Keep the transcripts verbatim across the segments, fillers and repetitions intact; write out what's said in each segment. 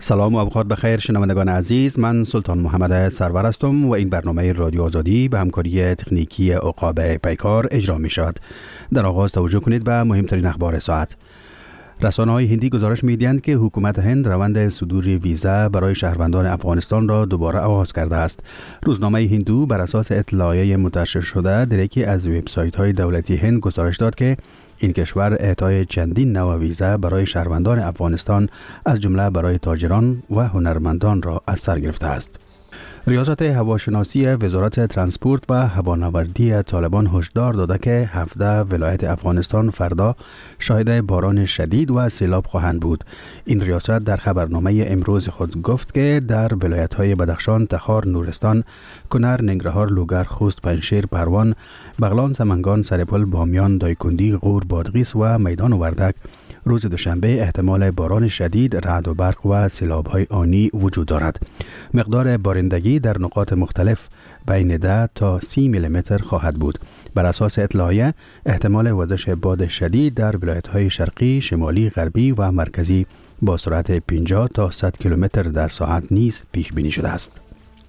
سلام و اوقات بخیر شنوندگان عزیز، من سلطان محمد سرور هستم و این برنامه رادیو آزادی به همکاری تکنیکی عقاب پیکار اجرا می شود. در آغاز توجه کنید به مهمترین اخبار ساعت. رسانه‌های هندی گزارش می‌دهند که حکومت هند روند صدور ویزا برای شهروندان افغانستان را دوباره آغاز کرده است. روزنامه هندو بر اساس اطلاعیه منتشر شده در یکی از وبسایت‌های دولتی هند گزارش داد که این کشور اعطای چندین نوع ویزا برای شهروندان افغانستان از جمله برای تاجران و هنرمندان را از سر گرفته است. ریاست هواشناسی وزارت ترانسپورت و هوانوردی طالبان هشدار داده که هفده ولایت افغانستان فردا شاهد باران شدید و سیلاب خواهند بود. این ریاست در خبرنامه امروز خود گفت که در ولایت‌های بدخشان، تخار، نورستان، کنر، ننگرهار، لوگر، خوست، پنجشیر، پروان، بغلان، سمنگان، سرپل، بامیان، دایکندی، غور، بادغیس و میدان وردک روز دوشنبه احتمال باران شدید، رعد و برق و سیلاب‌های آنی وجود دارد. مقدار بارندگی در نقاط مختلف بین ده تا سی میلیمتر خواهد بود. بر اساس اطلاعیه احتمال وزش باد شدید در ولایت‌های شرقی، شمالی، غربی و مرکزی با سرعت پنجاه تا صد کیلومتر در ساعت نیز پیش بینی شده است.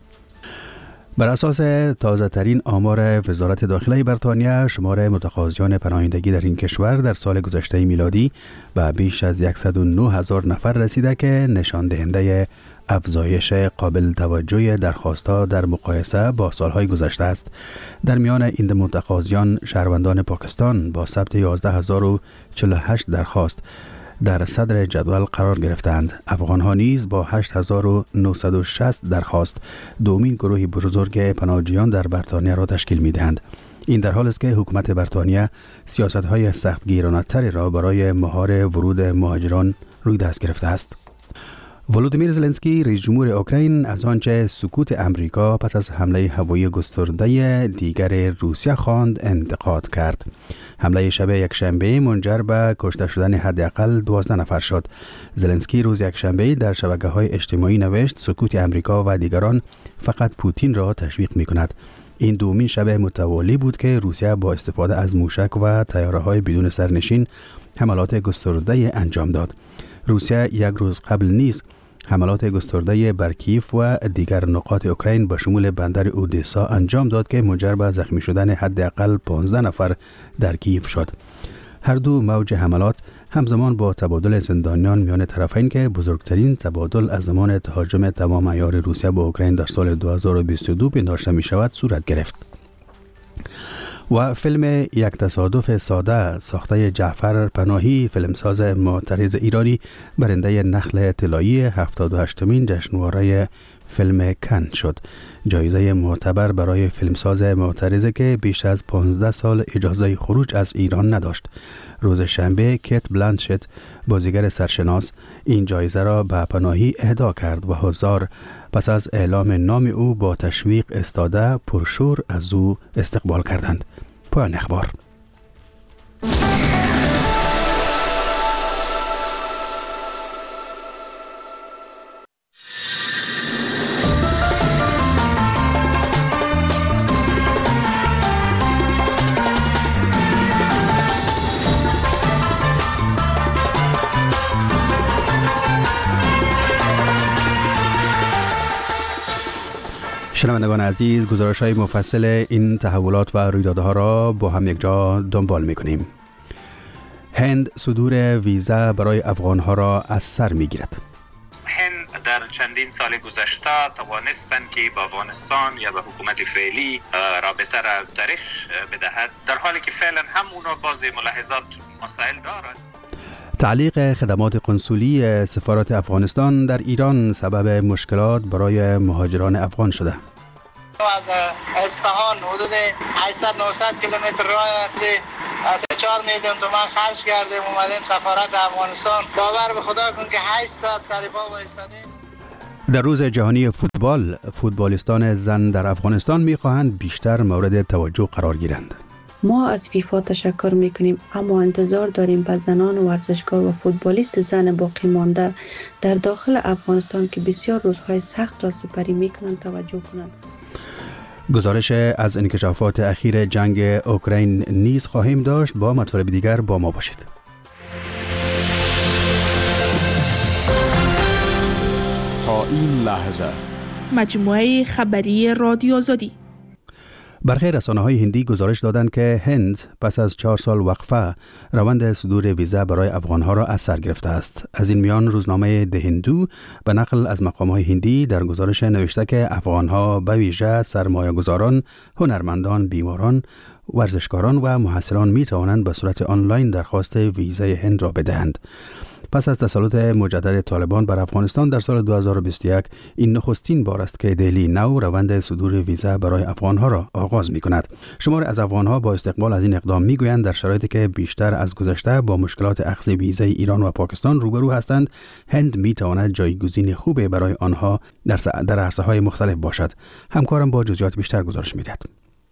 بر اساس تازه ترین آمار وزارت داخله بریتانیا، شمار متقاضیان پناهندگی در این کشور در سال گذشته میلادی به بیش از صد و نه هزار نفر رسیده که نشان دهنده افزایش قابل توجه درخواست‌ها در مقایسه با سالهای گذشته است. در میان این متقاضیان شهروندان پاکستان با ثبت یازده هزار و چهل و هشت درخواست در صدر جدول قرار گرفتند. افغان‌ها نیز با هشت هزار و نهصد و شصت درخواست دومین گروه بزرگ پناهجویان در بریتانیا را تشکیل می‌دهند. این در حال است که حکومت بریتانیا سیاست‌های سختگیرانه‌تری را برای مهار ورود مهاجران روی دست گرفته است. ولودیمیر زلنسکی رئیس جمهور اوکراین از آنچه سکوت امریکا پس از حمله هوایی گسترده دیگر روسیه خواند انتقاد کرد. حمله شب یکشنبه منجر به کشته شدن حداقل دوازده نفر شد. زلنسکی روز یکشنبه در شبکه‌های اجتماعی نوشت سکوت امریکا و دیگران فقط پوتین را تشویق می‌کند. این دومین شب متوالی بود که روسیه با استفاده از موشک و طیاره‌های بدون سرنشین حملات گسترده انجام داد. روسیه یک روز قبل نیز حملات گسترده بر کیف و دیگر نقاط اوکراین به شمول بندر اودسا انجام داد که منجر به زخمی شدن حداقل پانزده نفر در کیف شد. هر دو موج حملات همزمان با تبادل زندانیان میان طرفین که بزرگترین تبادل از زمان تهاجم تمام عیار روسیه به اوکراین در سال دو هزار و بیست و دو پنداشته می شود صورت گرفت. و فیلم یک تصادف ساده ساخته جعفر پناهی، فیلمساز معترض ایرانی، برنده نخل طلایی هفتاد و هشتمین جشنواره فیلم کن شد. جایزه معتبر برای فیلمساز معترض که بیش از پانزده سال اجازه خروج از ایران نداشت. روز شنبه کیت بلانشت، بازیگر سرشناس، این جایزه را به پناهی اهدا کرد و هزار پس از اعلام نام او با تشویق استاده پرشور از او استقبال کردند. پایان اخبار. شنوندگان عزیز، گزارش‌های مفصل این تحولات و رویدادها را با هم یک جا دنبال می‌کنیم. هند صدور ویزا برای افغان‌ها را از سر می‌گیرد. هند در چندین سال گذشته توانستند که به افغانستان یا به حکومت فعلی رابطه را گسترش بدهد، در حالی که فعلا هم اونا بعضی ملاحظات مسائل دارند. تعلیق خدمات قنسولی سفارت افغانستان در ایران سبب مشکلات برای مهاجران افغان شده. از اصفهان حدود هشتصد نهصد کیلومتر راه از چهار میلیون تومان خرج کردیم اومدیم سفارت افغانستان. باور به خدا کن که هشت ساعت سر پا وایسادیم. در روز جهانی فوتبال، فوتبالیستان زن در افغانستان می‌خواهند بیشتر مورد توجه قرار گیرند. ما از فیفا تشکر میکنیم، اما انتظار داریم به زنان ورزشکار و فوتبالیست زن باقی مانده در داخل افغانستان که بسیار روزهای سخت را سپری میکنند توجه کنند. گزارش از انکشافات اخیر جنگ اوکراین نیز خواهیم داشت. با مطالب دیگر با ما باشید. این لحظه. مجموعه خبری رادیو آزادی. برخی رسانه‌های هندی گزارش دادند که هند پس از چهار سال وقفه روند صدور ویزا برای افغانها را از سر گرفته است. از این میان روزنامه ده هندو به نقل از مقام‌های هندی در گزارش نوشته که افغانها به ویژه سرمایه‌گذاران، هنرمندان، بیماران، ورزشکاران و محصلان می توانند به صورت آنلاین درخواست ویزای هند را بدهند. پس از تسلط مجدد طالبان بر افغانستان در سال دو هزار و بیست و یک، این نخستین بار است که دهلی نو روند صدور ویزا برای افغانها را آغاز می کند. شمار از افغانها با استقبال از این اقدام می گویند در شرایطی که بیشتر از گذشته با مشکلات اخذ ویزای ایران و پاکستان روبرو هستند، هند می تواند جایگزین خوبی برای آنها در در عرصه‌های مختلف باشد. همکارم با جزئیات بیشتر گزارش می‌دهد.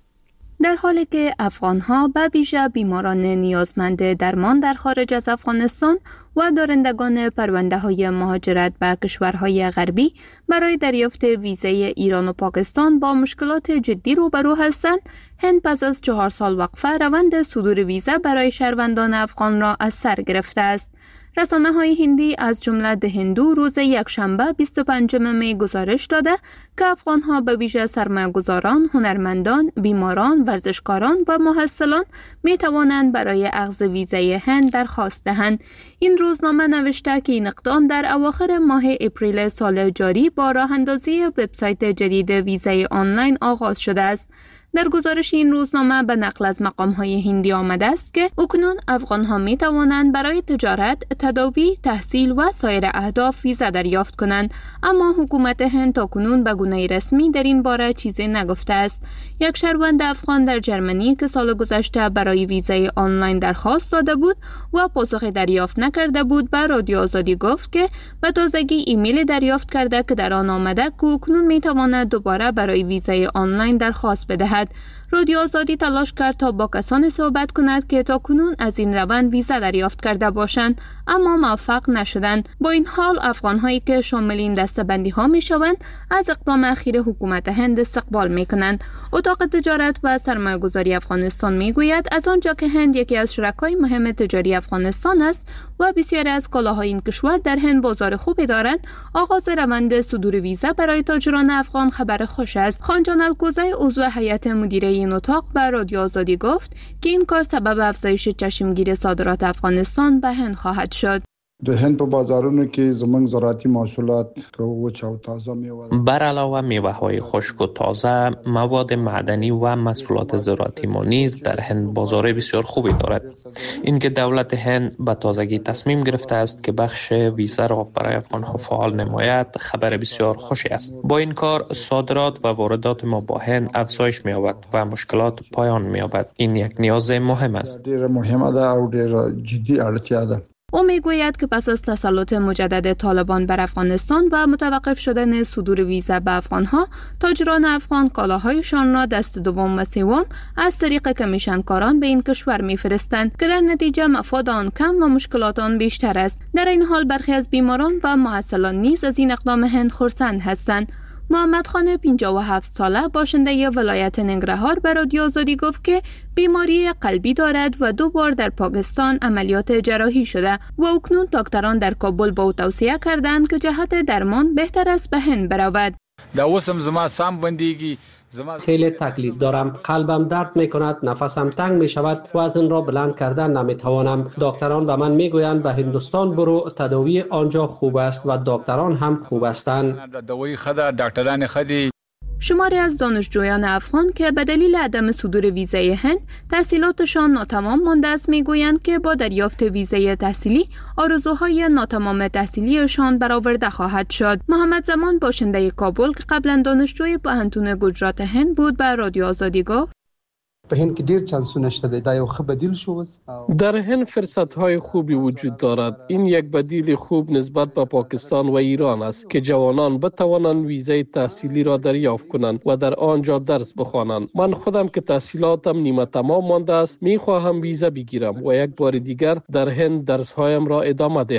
در حالی که افغان‌ها به ویژه بیماران نیازمند درمان در خارج از افغانستان و دارندگان پرونده‌های مهاجرت به کشورهای غربی برای دریافت ویزای ایران و پاکستان با مشکلات جدی روبرو هستند، هند پس از چهار سال وقفه روند صدور ویزا برای شهروندان افغان را از سر گرفته است. رسانه‌های هندی از جمله ده هندو روز یکشنبه بیست و پنجم می گزارش داده که افغان‌ها به ویژه سرمایه‌گذاران، هنرمندان، بیماران، ورزشکاران و محصلان می توانند برای اخذ ویزای هند درخواست دهند. این روزنامه نوشته که این اقدام در اواخر ماه اپریل سال جاری با راه اندازی وبسایت جدید ویزای آنلاین آغاز شده است. در گزارش این روزنامه به نقل از مقام‌های هندی آمده است که اکنون افغان‌ها می توانند برای تجارت، تداوی، تحصیل و سایر اهداف ویزا دریافت کنند، اما حکومت هند تاکنون به گونه رسمی در این باره چیزی نگفته است. یک شهروند افغان در جرمنی که سال گذشته برای ویزای آنلاین درخواست داده بود و پاسخی دریافت نکرده بود، به رادیو آزادی گفت که به تازگی ایمیل دریافت کرده که در آن آمده که اکنون می تواند دوباره برای ویزای آنلاین درخواست بدهد. رادیو آزادی تلاش کرد تا با کسانی صحبت کند که تاکنون از این روند ویزا دریافت کرده باشند، اما موفق نشدند. با این حال افغان‌هایی که شامل این دسته‌بندی‌ها می‌شوند از اقدام اخیر حکومت هند استقبال می‌کنند. اتاق تجارت و سرمایه‌گذاری افغانستان می‌گوید از آنجا که هند یکی از شرکای مهم تجاری افغانستان است و بسیاری از کالاهای این کشور در هند بازار خوبی دارند، آغاز روند صدور ویزا برای تاجران افغان خبر خوش است. خانجان الگوزی عضو هیئت مدیره این اتاق به رادیو آزادی گفت که این کار سبب افزایش چشمگیر صادرات افغانستان به هند خواهد شد. د هند په بازارونو کې زموږ زراعتي محصولات که وچ او تازه میوه بر علاوه میوه‌های خشک و تازه، مواد معدنی و محصولات زراعتی ما نیز در هند بازار بسیار خوبی دارد. اینکه دولت هند به تازگی تصمیم گرفته است که بخش ویزا را برای افغان‌ها فعال نماید، خبر بسیار خوشی است. با این کار صادرات و واردات ما با هند افزایش می‌یابد و مشکلات پایان می‌یابد. این یک نیاز مهم است. ډېر مهمه ده او ډېر جدي اړتیا ده. او میگوید که پس از تسلط مجدد طالبان بر افغانستان و متوقف شدن صدور ویزا به افغانها، تاجران افغان کالاهایشان را دست دوم و سوم از طریق کمیشنکاران به این کشور میفرستند که در نتیجه مفاد آن کم و مشکلات آن بیشتر است. در این حال برخی از بیماران و محصلان نیز از این اقدام هند خرسند هستند. محمد خان پنجاه و هفت ساله باشنده ولایت ننگرهار به رادیو آزادی گفت که بیماری قلبی دارد و دو بار در پاکستان عملیات جراحی شده و اکنون دکتران در کابل به او توصیه کردند که جهت درمان بهتر است به هند برود. دا اوسم زما سام بندگی خیلی تکلیف دارم، قلبم درد می کند، نفسم تنگ می شود، وزن را بلند کردن نمی توانم. دکتران به من می گویند به هندوستان برو، تداوی آنجا خوب است و دکتران هم خوب هستند. دوای خدا دکتران خدی. شماری از دانشجویان افغان که به دلیل عدم صدور ویزای هند تحصیلاتشان ناتمام مانده است میگویند که با دریافت ویزای تحصیلی آرزوهای ناتمام تحصیلیشان برآورده خواهد شد. محمد زمان باشنده کابل که قبلا دانشجوی پوهنتون گجرات هند بود به رادیو آزادی گفت په هند کې ډیر چانسونه شته دا یو ښه بدیل شو. در هند فرصت‌های خوبی وجود دارد. این یک بدیل خوب نسبت به پاکستان و ایران است که جوانان بتوانند ویزای تحصیلی را دریافت کنند و در آنجا درس بخوانند. من خودم که تحصیلاتم نیمه تمام مانده است می‌خواهم ویزا بگیرم و یک بار دیگر در هند درس‌هایم را ادامه دهم.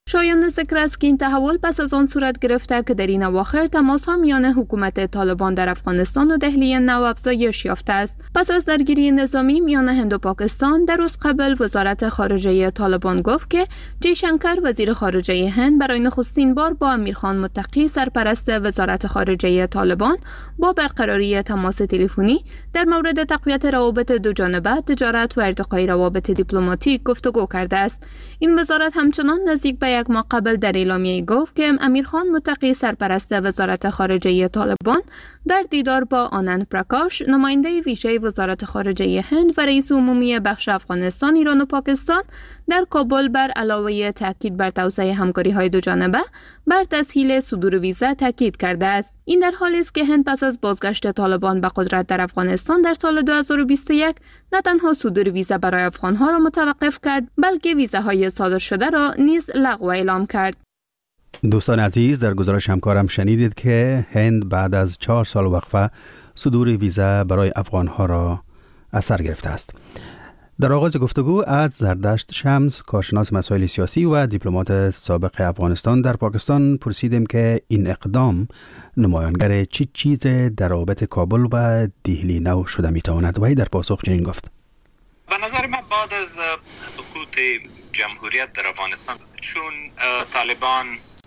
شایان ذکر است که این تحول پس از آن صورت گرفته که در این اواخر تماس‌ها میان حکومت طالبان در افغانستان و دهلی نو افزایش یافته است. پس از درگیری نظامی میان هند و پاکستان در روز قبل وزارت خارجه طالبان گفت که جی شنکر وزیر خارجه هند برای نخستین بار با امیرخان متقی سرپرست وزارت خارجه طالبان با برقراری تماس تلفنی در مورد تقویت روابط دو جانبه، تجارت و ارتقای روابط دیپلماتیک گفتگو کرده است. این وزارت همچنان نزدیک به یک ماه قبل در اعلامیه گفت که امیرخان متقی سرپرست وزارت خارجه طالبان در دیدار با آنند پرکاش نماینده ویژه وزارت خارجه هند و رئیس عمومی بخش افغانستان، ایران و پاکستان در کابل بر علاوه تاکید بر توسعه همکاری‌های دو جانبه بر تسهیل صدور ویزا تاکید کرده است. این در حالی است که هند پس از بازگشت طالبان به قدرت در افغانستان در سال دو هزار و بیست و یک نه تنها صدور ویزا برای افغان‌ها را متوقف کرد، بلکه ویزاهای صادر شده را نیز لغو اعلام کرد. دوستان عزیز، در گزارش همکارم شنیدید که هند بعد از چهار سال وقفه صدور ویزا برای افغان‌ها را از سر گرفته است. در آغاز گفتگو از زردشت شمس، کارشناس مسائل سیاسی و دیپلمات سابق افغانستان در پاکستان، پرسیدیم که این اقدام نمایانگر چه چیز در روابط کابل و دهلی نو شده میتواند؟ و در پاسخ چنین گفت: به نظر من بعد از سقوط جمهوریت در افغانستان، چون طالبان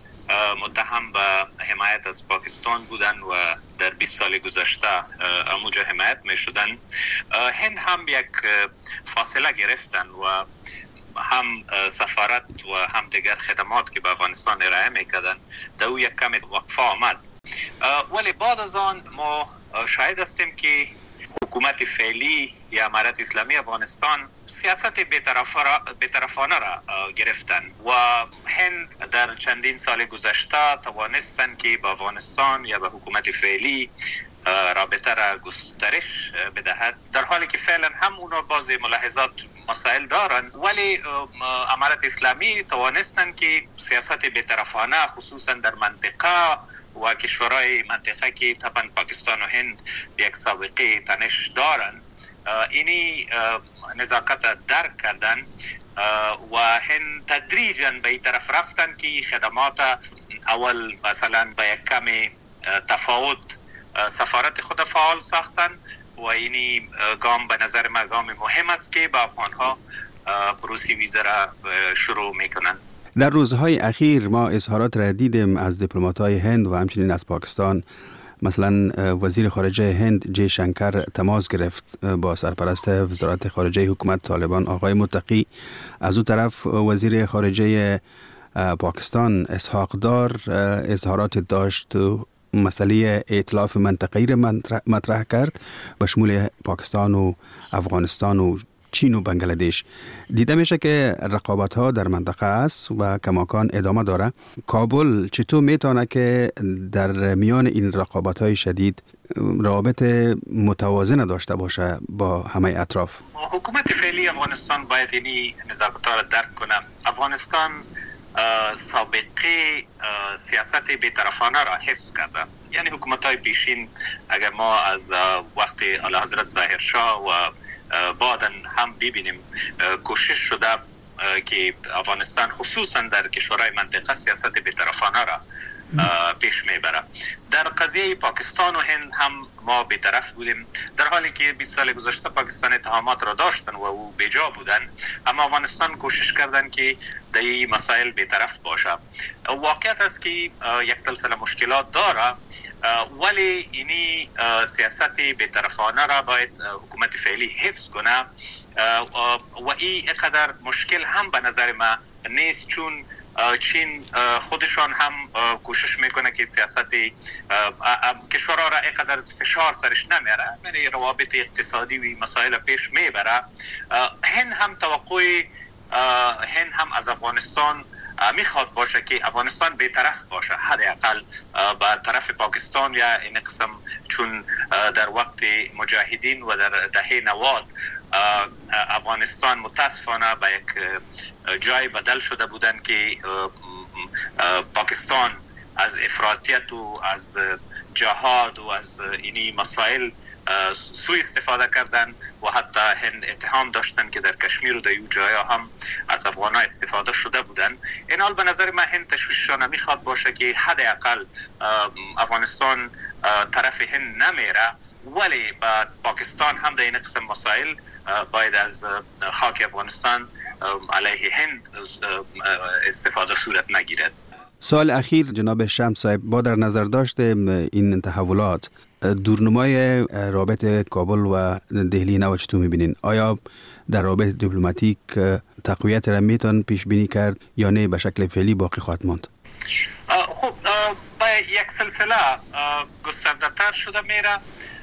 متهم به حمایت از پاکستان بودن و در بیست سال گذشته اموجه حمایت می شدن، هند هم یک فاصله گرفتن و هم سفارت و هم دیگر خدمات که به افغانستان ارائه می کردن در او یک کم وقفه آمد. ولی بعد از آن ما شاهد هستیم که حکومت فعلی یا امارت اسلامی افغانستان سیاست بی‌طرفانه را گرفتن و هند در چندین سال گذشته توانستند که به افغانستان یا به حکومت فعلی رابطه را گسترش بدهد، در حالی که فعلا هم اونا بعض ملاحظات مسائل دارن، ولی امارت اسلامی توانستند که سیاست بی‌طرفانه خصوصا در منطقه و کشورهای منطقه که طبعا پاکستان و هند یک سابقه تنش دارن، اینی نزاکت درک کردن و هند تدریجاً به این طرف رفتن که خدمات اول مثلا به یک کم تفاوت سفارت خود فعال ساختن و اینی گام به نظر من گام مهم است که با افغانها پروسی ویزا را شروع میکنن. در روزهای اخیر ما اظهارات را دیدیم از دیپلمات‌های هند و همچنین از پاکستان. مثلا وزیر خارجه هند جی شنکر تماس گرفت با سرپرست وزارت خارجه حکومت طالبان آقای متقی. از اون طرف وزیر خارجه پاکستان اسحاق دار اظهارات داشت، مسئله ائتلاف منطقه‌ای را مطرح کرد به شمول پاکستان و افغانستان و چین و بنگلادش. دیده میشه که رقابت ها در منطقه است و کماکان ادامه داره. کابل چطور میتونه که در میان این رقابت های شدید روابط متوازن داشته باشه با همه اطراف؟ حکومت فعلی افغانستان باید اینی نزاکت ها را درک کنه. افغانستان سابقه سیاست بی‌طرفانه را حفظ کرده. یعنی حکومت های پیشین، اگر ما از وقت اعلی حضرت ظاهرشاه و بعدن هم ببینیم کوشش شده که افغانستان خصوصا در کشورهای منطقه سیاست بی‌طرفانه را پیش میبره. در قضیه پاکستان و هند هم ما بی‌طرف بودیم، در حالی که بیست سال گذشته پاکستان اتهامات را داشتن و او بیجا بودن، اما افغانستان کوشش کردن که در این مسائل بی‌طرف باشه. واقعیت است که یک سلسله مشکلات داره، ولی اینی سیاست بی‌طرفانه را باید حکومت فعلی حفظ کنه و این اقدر مشکل هم به نظر من نیست، چون چین خودشان هم کوشش میکنه که سیاست کشورها را اینقدر فشار سرش نمیاره، یعنی روابط اقتصادی و مسائل پیش میبره. هند هم توقع هند هم از افغانستان میخواد باشه که افغانستان بی‌طرف باشه، حداقل به طرف پاکستان یا این قسم، چون در وقت مجاهدین و در دهه نود افغانستان متاسفانه به یک جای بدل شده بودن که پاکستان از افراطیت و از جهاد و از اینی مسائل سوء استفاده کردن و حتی هند اتهام داشتن که در کشمیر و در یو جایا هم از افغان ها استفاده شده بودن. این حال به نظر من هند تشویششان میخواد باشه که حداقل افغانستان طرف هند نمیره، ولی با پاکستان هم در این قسم مسائل باید از خاک افغانستان علیه هند استفاده صورت نگیرد. سال اخیر جناب شمس صاحب، با در نظر داشت این تحولات، دورنمای رابطه کابل و دهلی نو چطور میبینین؟ آیا در رابطه دیپلماتیک تقویت را میتون پیش بینی کرد یا نه به شکل فعلی باقی خواهد ماند؟ خب با یک سلسله گسترده تر شده میره،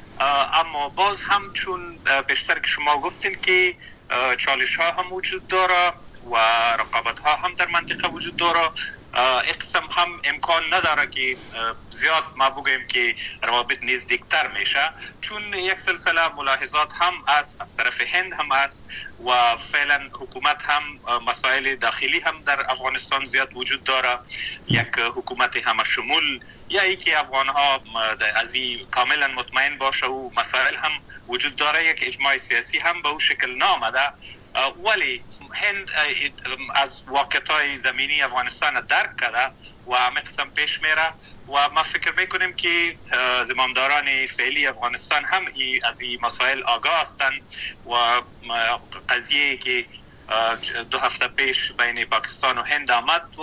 اما باز هم چون بیشتر که شما گفتین که چالش ها هم وجود داره و رقابت ها هم در منطقه وجود داره، اقسم هم امکان نداره که زیاد ما بگویم که روابط نزدیکتر میشه، چون یک سلسله ملاحظات هم است از طرف هند هم است و فعلا حکومت هم مسائل داخلی هم در افغانستان زیاد وجود داره، یک حکومت همه شمول یا ای که افغان ها از این کاملا مطمئن باشه و مسائل هم وجود داره، یک اجماع سیاسی هم به اون شکل نامده، ولی هند از واقعیت زمینی افغانستان درک کرده و همه قسم پیش میره و ما فکر میکنیم که زمامداران فعلی افغانستان هم از این مسائل آگاه هستند و قضیه که دو هفته پیش بین پاکستان و هند آمد و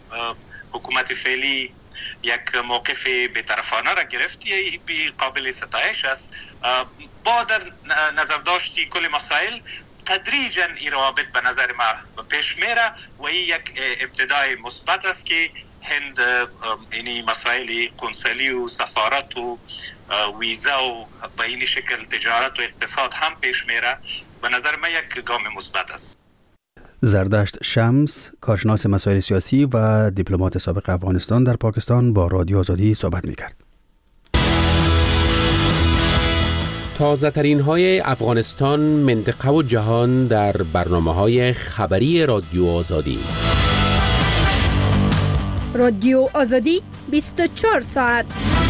حکومت فعلی یک موقف بی‌طرفانه را گرفت، یه بی قابل ستایش است. با در نظر داشتی کل مسائل تدریجاً این روابط به نظر ما پیش میره و این یک ابتدای مثبت است که هند اینی مسائل قنصلی و سفارت و ویزا و به این شکل تجارت و اقتصاد هم پیش میره، به نظر ما یک گام مثبت است. زردشت شمس، کارشناس مسائل سیاسی و دیپلمات سابق افغانستان در پاکستان، با رادیو آزادی صحبت میکرد. تازه ترین های افغانستان، منطقه و جهان در برنامه های خبری رادیو آزادی. رادیو آزادی بیست و چهار ساعت.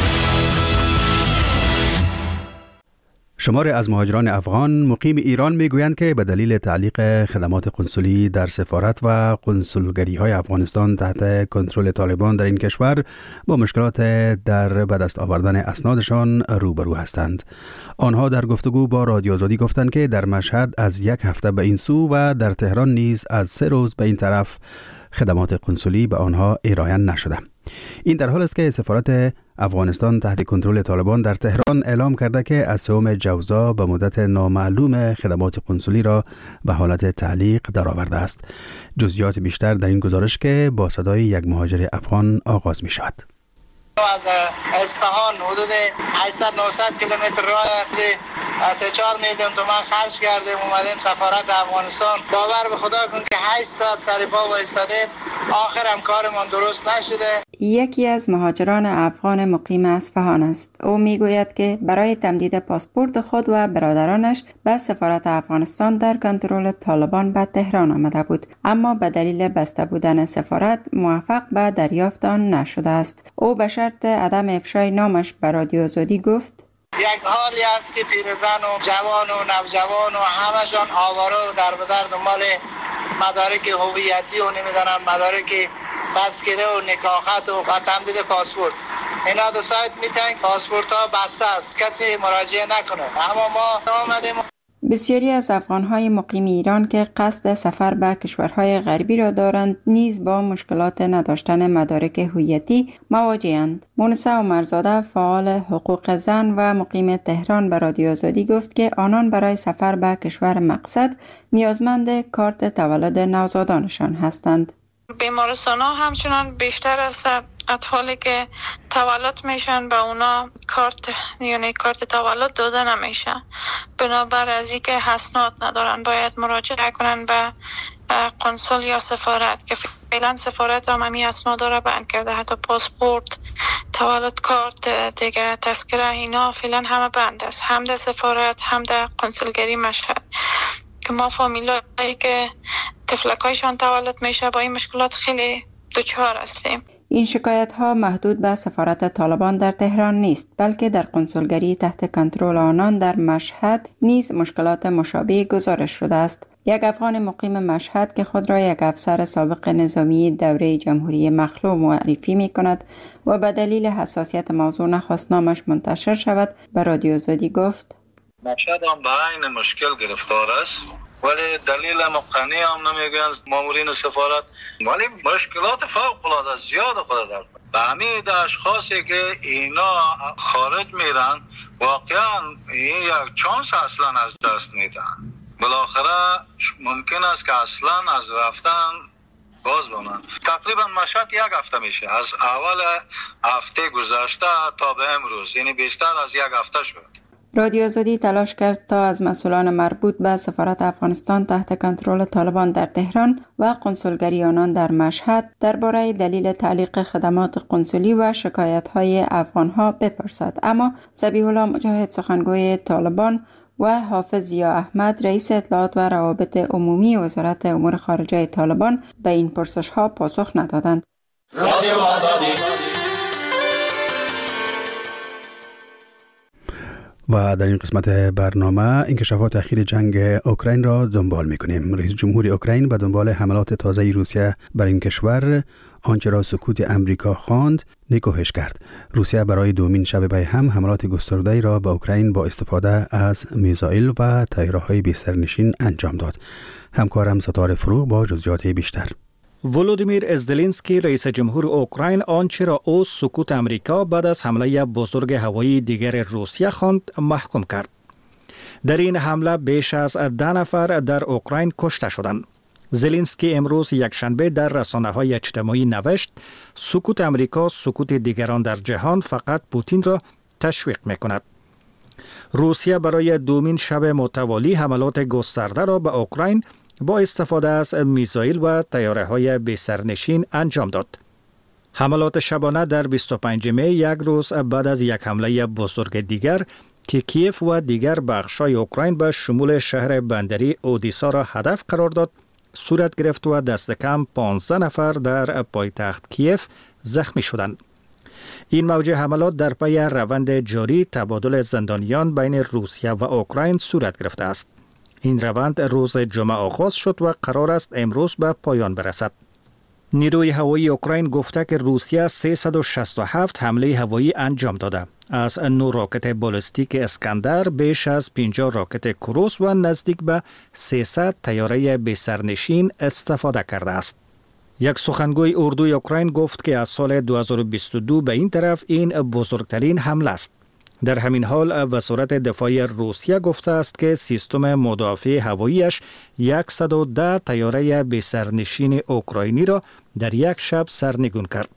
شماری از مهاجران افغان مقیم ایران میگویند که به دلیل تعلیق خدمات قنسولی در سفارت و قنسولگری های افغانستان تحت کنترل طالبان در این کشور با مشکلات در به دست آوردن اسنادشان روبرو هستند. آنها در گفتگو با رادیو آزادی گفتند که در مشهد از یک هفته به این سو و در تهران نیز از سه روز به این طرف خدمات قنسولی به آنها ارائه نشده. این در حال است که سفارت افغانستان تحت کنترل طالبان در تهران اعلام کرده که از سوم جوزا به مدت نامعلوم خدمات قنسولی را به حالت تعلیق درآورده است. جزئیات بیشتر در این گزارش که با صدای یک مهاجر افغان آغاز می شود. از اصفهان حدود هشتصد نهصد کیلومتر راه سه چهار میلیون تومان خرج کردیم اومدیم سفارت افغانستان. باور به خدا کن که هشت ساعت سر پا وایسادیم، آخرم کارمان درست نشده. یکی از مهاجران افغان مقیم اصفهان است. او میگوید که برای تمدید پاسپورت خود و برادرانش به سفارت افغانستان در کنترل طالبان به تهران آمده بود، اما به دلیل بسته بودن سفارت موفق به دریافت آن نشده است. او به شرط عدم افشای نامش به رادیو آزادی گفت: یک حالی است که پیرزن و جوان و نوجوان و همشان آواره و در بدر دنبال مدارک هویتی و نمیدانم مدارک تذکره و نکاحت و, و تمدید پاسپورت. اینا دو سایت میتن پاسپورت ها بسته است، کسی مراجعه نکنه. اما ما آمدیم. بسیاری از افغانهای مقیم ایران که قصد سفر به کشورهای غربی را دارند نیز با مشکلات نداشتن مدارک هویتی مواجه‌اند. مونسه عمرزاده، فعال حقوق زن و مقیم تهران، به رادیو آزادی گفت که آنان برای سفر به کشور مقصد نیازمند کارت تولد نوزادانشان هستند. بیمارستان ها همچنان بیشتر است. اطفالی که تولد میشن به اونا کارت یعنی کارت تولد داده نمیشه، بنابر از اینکه اسناد ندارن باید مراجعه کنن به قنسل یا سفارت که فعلا سفارت هم همی اسناد داره بند کرده، حتی پاسپورت، تولد کارت دیگه، تذکره، اینا فعلا همه بند است، هم در سفارت هم در قنسولگری مشهد. که ما فامیلایی که طفلکایشان تولد میشه با این مشکلات خیلی دچار هستیم. این شکایت ها محدود به سفارت طالبان در تهران نیست، بلکه در قنسولگری تحت کنترل آنان در مشهد نیز مشکلات مشابه گزارش شده است. یک افغان مقیم مشهد که خود را یک افسر سابق نظامی دوره جمهوری مخلوع معرفی می کند و به دلیل حساسیت موضوع نخواست نامش منتشر شود، به رادیو آزادی گفت: مشهد هم به عین مشکل گرفتار است، ولی دلیل مقنعی هم نمیگن مامورین سفارت، ولی مشکلات فوق العاده زیاد خود دارد. به همین اشخاصی که اینا خارج میرن واقعا این یک چانس اصلا از دست میدن. بالاخره ممکن است که اصلا از رفتن باز بمانند. تقریبا مشهد یک هفته میشه، از اول هفته گذشته تا به امروز، یعنی بیشتر از یک هفته شد. رادیو آزادی تلاش کرد تا از مسئولان مربوط به سفارت افغانستان تحت کنترل طالبان در تهران و قنسولگری آنان در مشهد درباره دلیل تعلیق خدمات قنسولی و شکایت‌های افغان‌ها بپرسد، اما صبیح الله مجاهد سخنگوی طالبان و حافظ ضیا احمد رئیس اطلاعات و روابط عمومی وزارت امور خارجه طالبان به این پرسش‌ها پاسخ ندادند. رادیو آزادی. و در این قسمت برنامه انکشافات اخیر جنگ اوکراین را دنبال می‌کنیم. رئیس جمهور اوکراین به دنبال حملات تازه روسیه بر این کشور آنچه را سکوت امریکا خواند نکوهش کرد. روسیه برای دومین شب پی هم حملات گسترده‌ای را به اوکراین با استفاده از میزائیل و طیاره‌های بی‌سرنشین انجام داد. همکارم ستاره فروغ با جزئیات بیشتر. ولودیمیر زلنسکی رئیس جمهور اوکراین آنچه را او سکوت امریکا بعد از حمله بزرگ هوایی دیگر روسیه خواند محکوم کرد. در این حمله بیش از ده نفر در اوکراین کشته شدند. زلنسکی امروز یکشنبه در رسانه‌های اجتماعی نوشت سکوت امریکا سکوت دیگران در جهان فقط پوتین را تشویق می‌کند. روسیه برای دومین شب متوالی حملات گسترده را به اوکراین با استفاده از میزائیل و طیاره‌های بی‌سرنشین انجام داد. حملات شبانه در بیست و پنجم می یک روز بعد از یک حمله بزرگ دیگر که کیف و دیگر بخش‌های اوکراین به شمول شهر بندری اودیسا را هدف قرار داد صورت گرفت و دست کم پانزده نفر در پایتخت کیف زخمی شدند. این موج حملات در پی روند جاری تبادل زندانیان بین روسیه و اوکراین صورت گرفته است. این روند روز جمعه آغاز شد و قرار است امروز به پایان برسد. نیروی هوایی اوکراین گفته که روسیه سیصد و شصت و هفت حمله هوایی انجام داده. از نو راکت بالستیک اسکندر، بیش از پنجاه راکت کروس و نزدیک به سیصد طیاره بی‌سرنشین استفاده کرده است. یک سخنگوی اردوی اوکراین گفت که از سال دو هزار و بیست و دو به این طرف این بزرگترین حمله است. در همین حال وزارت دفاع روسیه گفته است که سیستم مدافع هواییش صد و ده طیاره بی‌سرنشین اوکراینی را در یک شب سرنگون کرد.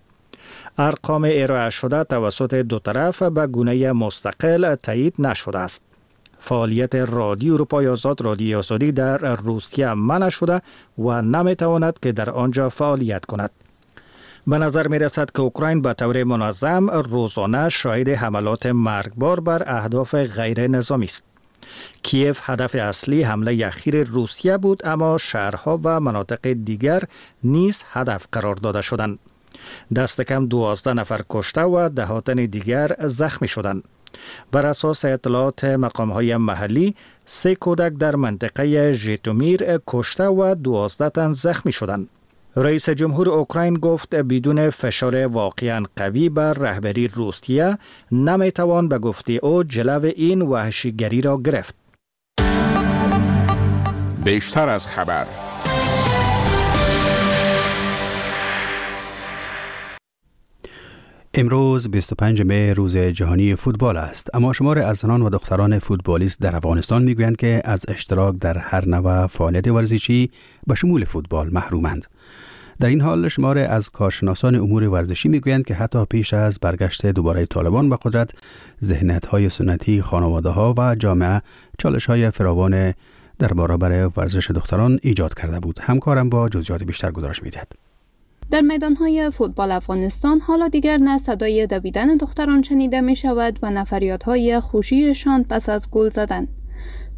ارقام ارائه شده توسط دو طرف به گونه مستقل تایید نشده است. فعالیت رادیو اروپای آزاد رادیو آزادی در روسیه منع شده و نمیتواند که در آنجا فعالیت کند. به نظر می رسد که اوکراین به طور منظم روزانه شاهد حملات مرگبار بر اهداف غیر نظامی است. کیف هدف اصلی حمله اخیر روسیه بود، اما شهرها و مناطق دیگر نیز هدف قرار داده شدند. دست کم دوازده نفر کشته و ده تن دیگر زخمی شدند. بر اساس اطلاعات مقام‌های محلی، سه کودک در منطقه ژیتومیر کشته و دوازده تن زخمی شدند. رئیس جمهور اوکراین گفت بدون فشار واقعاً قوی بر رهبری روسیه نمیتوان به گفته او جلو این وحشیگری را گرفت. بیشتر از خبر. امروز بیست و پنجم می روز جهانی فوتبال است، اما شمار از زنان و دختران فوتبالیست در افغانستان میگویند که از اشتراک در هر نوع فعالیت ورزشی به شمول فوتبال محرومند. در این حال شمار از کارشناسان امور ورزشی میگویند که حتی پیش از برگشت دوباره طالبان به قدرت، ذهنیت‌های سنتی خانواده‌ها و جامعه چالش‌های فراوان در برابر ورزش دختران ایجاد کرده بود. همکارم با جزئیات بیشتر گزارش می‌دهد. در میدان‌های فوتبال افغانستان حالا دیگر نه صدای دویدن دختران شنیده می شود و نه فریادهای خوشیشان پس از گل زدن.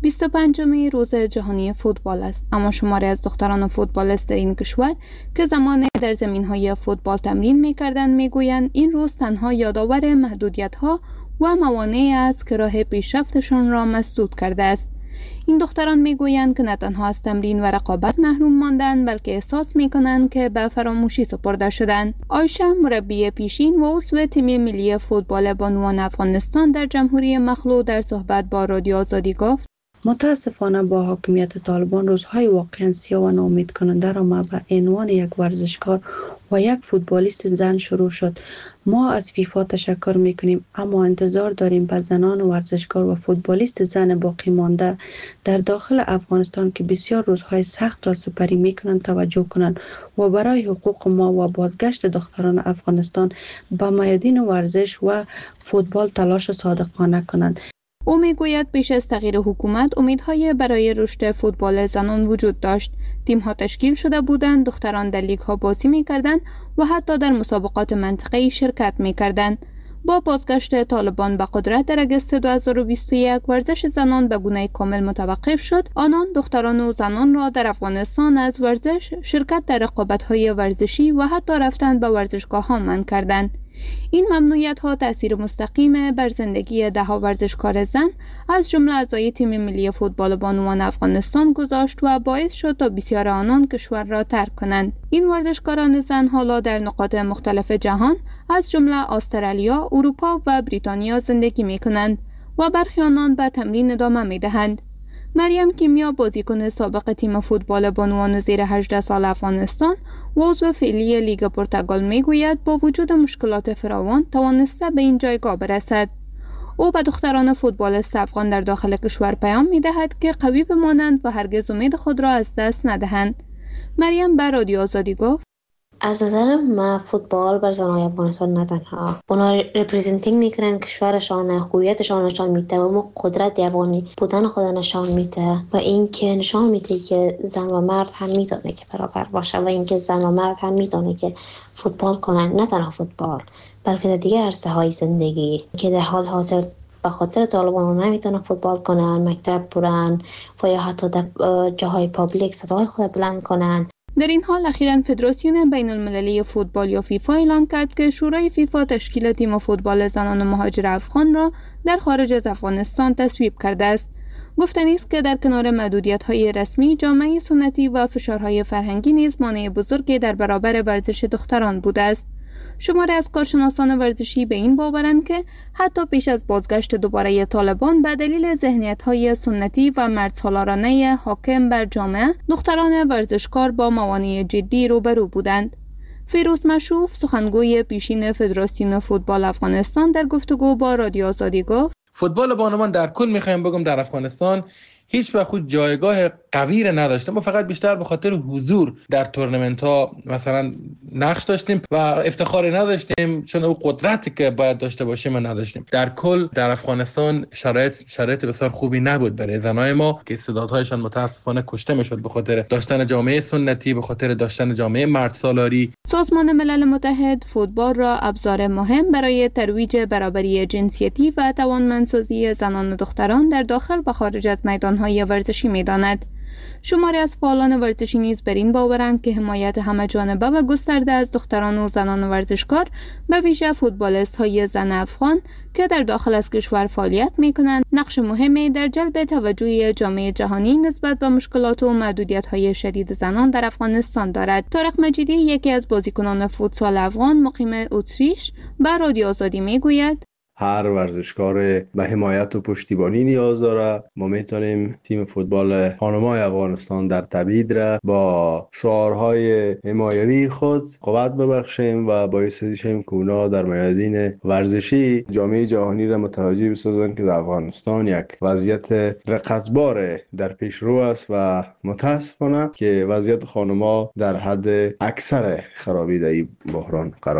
بیست و پنجمین روز جهانی فوتبال است، اما شماری از دختران فوتبالیست در این کشور که زمان در زمین‌های فوتبال تمرین می‌کردند می‌گویند این روز تنها یادآور محدودیت‌ها و موانعی است که راه پیشرفتشان را مسدود کرده است. این دختران میگویند که نه تنها از تمرین و رقابت محروم ماندند، بلکه احساس میکنند که به فراموشی سپرده شدند. عایشه، مربی پیشین و عضو تیم ملی فوتبال بانوان افغانستان در جمهوری مخلوع، در صحبت با رادیو آزادی گفت: متاسفانه با حاکمیت طالبان روزهای واقعا سیاه و ناامید کننده را ما به عنوان یک ورزشکار و یک فوتبالیست زن شروع شد. ما از فیفا تشکر میکنیم، اما انتظار داریم به زنان ورزشکار و فوتبالیست زن باقی مانده در داخل افغانستان که بسیار روزهای سخت را سپری میکنند توجه کنند و برای حقوق ما و بازگشت دختران افغانستان به میادین ورزش و فوتبال تلاش صادقانه کنند. او میگوید پیش از تغییر حکومت امیدهای برای رشد فوتبال زنان وجود داشت. تیم‌ها تشکیل شده بودند، دختران در لیگ‌ها بازی می‌کردند و حتی در مسابقات منطقه‌ای شرکت می‌کردند. با بازگشت طالبان به قدرت در اگست دو هزار و بیست و یک ورزش زنان به گونه کامل متوقف شد. آنان دختران و زنان را در افغانستان از ورزش، شرکت در رقابت‌های ورزشی و حتی رفتن به ورزشگاه‌ها منع کردند. این ممنوعیت‌ها تأثیر مستقیم بر زندگی ده‌ها ورزشکار زن از جمله اعضای تیم ملی فوتبال بانوان افغانستان گذاشت و باعث شد تا بسیار آنان کشور را ترک کنند. این ورزشکاران زن حالا در نقاط مختلف جهان از جمله استرالیا، اروپا و بریتانیا زندگی می‌کنند و برخی آنان به تمرین ادامه می‌دهند. مریم کیمیا، بازیکن سابق تیم فوتبال بانوان زیر هجده سال افغانستان و عضو فعلی لیگ پرتغال میگوید با وجود مشکلات فراوان توانسته به این جایگاه برسد. او به دختران فوتبالیست افغان در داخل کشور پیام میدهد که قوی بمانند و هرگز امید خود را از دست ندهند. مریم به رادیو آزادی گفت: از نظر ما فوتبال بر زنای افغانستان نه تنها اونا رپرزنتینگ میکنن کشورشان، هویتشان نشان میده و ما قدرت افغانی بودن خود نشان میده و اینکه نشان میده که زن و مرد هم میتونه که برابر باشه و اینکه زن و مرد هم میتونه که فوتبال کنن، نه تنها فوتبال بلکه در دیگه عرصه های زندگی که در حال حاضر به خاطر طالبان نمیتونن فوتبال کنن، مکتب برن و یا حتی در جاهای پابلیک صدای خود بلند کنن. در این حال اخیراً فدراسیون بین المللی فوتبال یا فیفا اعلام کرد که شورای فیفا تشکیل تیم فوتبال زنان مهاجر افغان را در خارج از افغانستان تصویب کرده است. گفتنی است که در کنار محدودیت‌های رسمی، جامعه سنتی و فشارهای فرهنگی نیز مانع بزرگی در برابر ورزش دختران بوده است. شماری از کارشناسان ورزشی به این باورند که حتی پیش از بازگشت دوباره طالبان به دلیل ذهنیت‌های سنتی و مردسالارانه حاکم بر جامعه، دختران ورزشکار با موانع جدی روبرو بودند. فیروز مشروف، سخنگوی پیشین فدراسیون فوتبال افغانستان، در گفتگو با رادیو آزادی گفت: فوتبال بانوان در کل می‌خوایم بگم در افغانستان هیچ به خود جایگاه قوی را نداشتیم. ما فقط بیشتر به خاطر حضور در تورنمنت ها مثلا نقش داشتیم و افتخاری نداشتیم، چون او قدرتی که باید داشته باشیم نداشتیم. در کل در افغانستان شرایط شرایط بسیار خوبی نبود برای زنای ما که استعدادهایشان متاسفانه کشته میشد به خاطر داشتن جامعه سنتی، به خاطر داشتن جامعه مردسالاری. سازمان ملل متحد فوتبال را ابزار مهم برای ترویج برابری جنسیتی و توانمندسازی زنان و دختران در داخل و خارج از میدانهای ورزشی می‌داند. شماری از فعالان ورزشی نیز بر این باورند که حمایت همه‌جانبه و گسترده از دختران و زنان ورزشکار، به ویژه فوتبالیست‌های زن افغان که در داخل از کشور فعالیت می‌کنند، نقش مهمی در جلب توجه جامعه جهانی نسبت به مشکلات و محدودیت‌های شدید زنان در افغانستان دارد. طارق مجیدی، یکی از بازیکنان فوتسال افغان مقیم اتریش، به رادیو آزادی می‌گوید: هر ورزشکار به حمایت و پشتیبانی نیاز داره. ما میتونیم تیم فوتبال خانم‌های افغانستان در تبعید را با شعارهای حمایوی خود قوت ببخشیم و باعث شیم که اونا در میادین ورزشی جامعه جهانی را متوجه بسازند که در افغانستان یک وضعیت رقتبار در پیش رو است و متاسفانه که وضعیت خانم‌ها در حد اکثر خرابی در این بحران قرار دارد.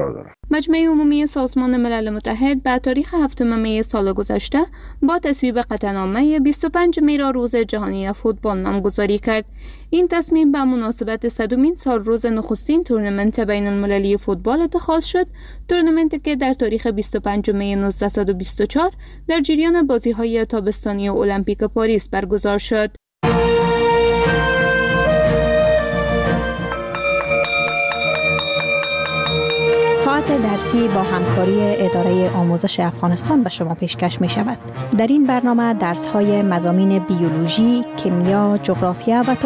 مجمع عمومی سازمان ملل متحد به تاریخ هفتم می سال گذشته با تصویب قطعنامه بیست و پنج می را روز جهانی فوتبال نامگذاری کرد. این تصمیم به مناسبت صدمین سال روز نخستین تورنمنت بین المللی فوتبال اتخاذ شد، تورنمنتی که در تاریخ بیست و پنج می نوزده و بیست و چهار در جریان بازی‌های تابستانی المپیک پاریس برگزار شد. ساعت درسی با همکاری اداره آموزش افغانستان به شما پیشکش می شود. در این برنامه درس های مضامین بیولوژی، کیمیا، جغرافیا و